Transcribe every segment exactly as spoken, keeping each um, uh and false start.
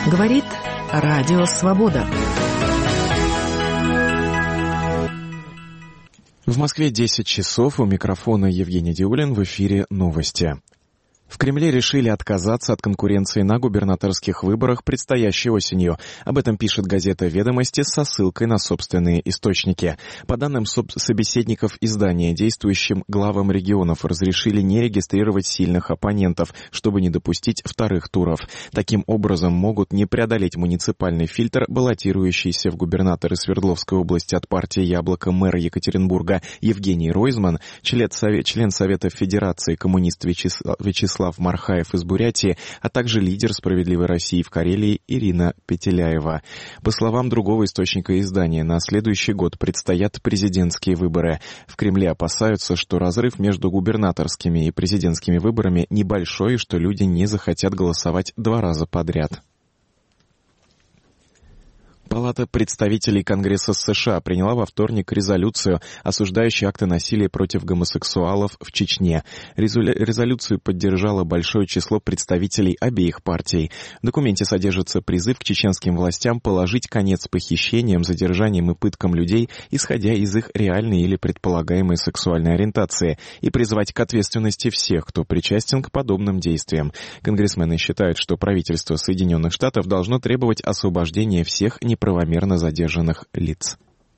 Говорит Радио Свобода. В Москве десять часов, у микрофона Евгений Диулин, в эфире новости. В Кремле решили отказаться от конкуренции на губернаторских выборах предстоящей осенью. Об этом пишет газета «Ведомости» со ссылкой на собственные источники. По данным собеседников издания, действующим главам регионов разрешили не регистрировать сильных оппонентов, чтобы не допустить вторых туров. Таким образом, могут не преодолеть муниципальный фильтр, баллотирующийся в губернаторы Свердловской области от партии «Яблоко» мэр Екатеринбурга Евгений Ройзман, член Совета Федерации коммунист Вячеслав Вячеслав Мархаев из Бурятии, а также лидер «Справедливой России» в Карелии Ирина Петеляева. По словам другого источника издания, на следующий год предстоят президентские выборы. В Кремле опасаются, что разрыв между губернаторскими и президентскими выборами небольшой и что люди не захотят голосовать два раза подряд. Палата представителей Конгресса США приняла во вторник резолюцию, осуждающую акты насилия против гомосексуалов в Чечне. Резолюцию поддержало большое число представителей обеих партий. В документе содержится призыв к чеченским властям положить конец похищениям, задержаниям и пыткам людей, исходя из их реальной или предполагаемой сексуальной ориентации, и призвать к ответственности всех, кто причастен к подобным действиям. Конгрессмены считают, что правительство Соединенных Штатов должно требовать освобождения всех неправомерно правомерно задержанных лиц.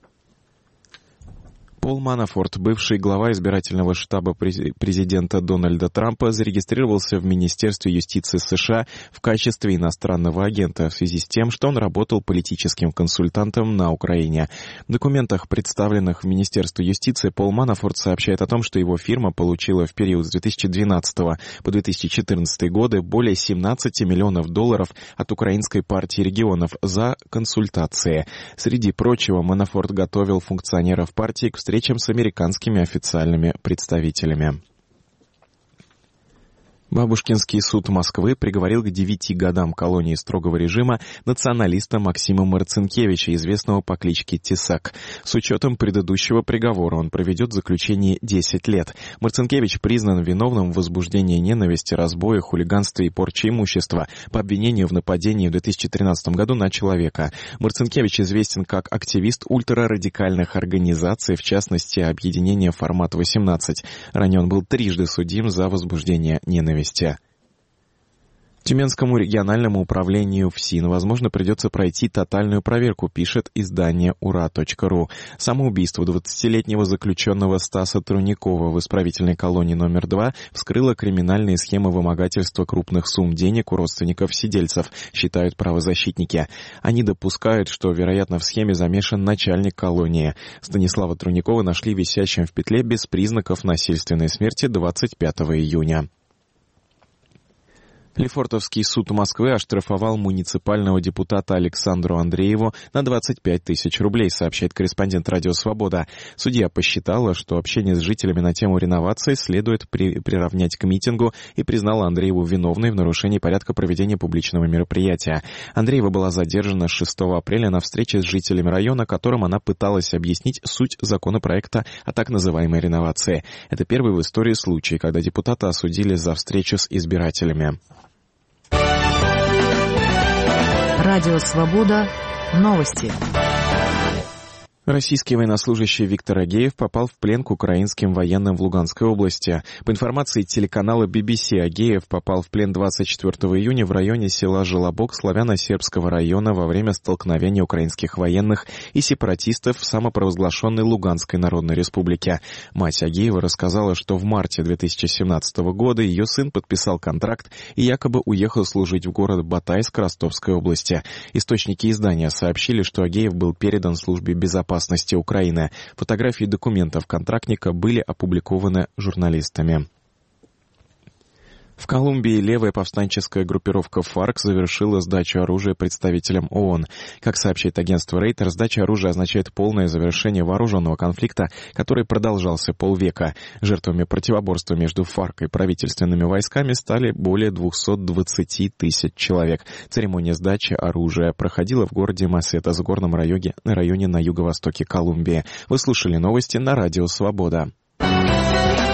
Пол Манафорт, бывший глава избирательного штаба президента Дональда Трампа, зарегистрировался в Министерстве юстиции США в качестве иностранного агента в связи с тем, что он работал политическим консультантом на Украине. В документах, представленных в Министерство юстиции, Пол Манафорт сообщает о том, что его фирма получила в период с две тысячи двенадцатого по две тысячи четырнадцатый годы более семнадцати миллионов долларов от Украинской партии регионов за консультации. Среди прочего, Манафорт готовил функционеров партии к встречам встречам с американскими официальными представителями. Бабушкинский суд Москвы приговорил к девяти годам колонии строгого режима националиста Максима Марцинкевича, известного по кличке Тесак. С учетом предыдущего приговора он проведет в заключении десять лет. Марцинкевич признан виновным в возбуждении ненависти, разбое, хулиганстве и порче имущества по обвинению в нападении в две тысячи тринадцатом году на человека. Марцинкевич известен как активист ультрарадикальных организаций, в частности, объединения «Формат восемнадцать». Ранее он был трижды судим за возбуждение ненависти. Тюменскому региональному управлению ФСИН, возможно, придется пройти тотальную проверку, пишет издание ура точка ру. Самоубийство двадцатилетнего заключенного Стаса Труникова в исправительной колонии номер два вскрыло криминальные схемы вымогательства крупных сумм денег у родственников сидельцев, считают правозащитники. Они допускают, что, вероятно, в схеме замешан начальник колонии. Станислава Труникова нашли висящим в петле без признаков насильственной смерти двадцать пятого июня. Лефортовский суд Москвы оштрафовал муниципального депутата Александру Андрееву на двадцать пять тысяч рублей, сообщает корреспондент «Радио Свобода». Судья посчитала, что общение с жителями на тему реновации следует при, приравнять к митингу, и признала Андрееву виновной в нарушении порядка проведения публичного мероприятия. Андреева была задержана шестого апреля на встрече с жителями района, которым она пыталась объяснить суть законопроекта о так называемой реновации. Это первый в истории случай, когда депутата осудили за встречу с избирателями. Радио Свобода. Новости. Российский военнослужащий Виктор Агеев попал в плен к украинским военным в Луганской области. По информации телеканала би би си, Агеев попал в плен двадцать четвёртого июня в районе села Желобок славяно-сербского района во время столкновения украинских военных и сепаратистов в самопровозглашенной Луганской Народной Республике. Мать Агеева рассказала, что в марте две тысячи семнадцатого года ее сын подписал контракт и якобы уехал служить в город Батайск Ростовской области. Источники издания сообщили, что Агеев был передан службе безопасности Украины. Фотографии документов контрактника были опубликованы журналистами. В Колумбии левая повстанческая группировка ФАРК завершила сдачу оружия представителям ООН. Как сообщает агентство Рейтер, сдача оружия означает полное завершение вооруженного конфликта, который продолжался полвека. Жертвами противоборства между ФАРК и правительственными войсками стали более двухсот двадцати тысяч человек. Церемония сдачи оружия проходила в городе Масетас, в горном районе, районе на юго-востоке Колумбии. Вы слушали новости на Радио Свобода.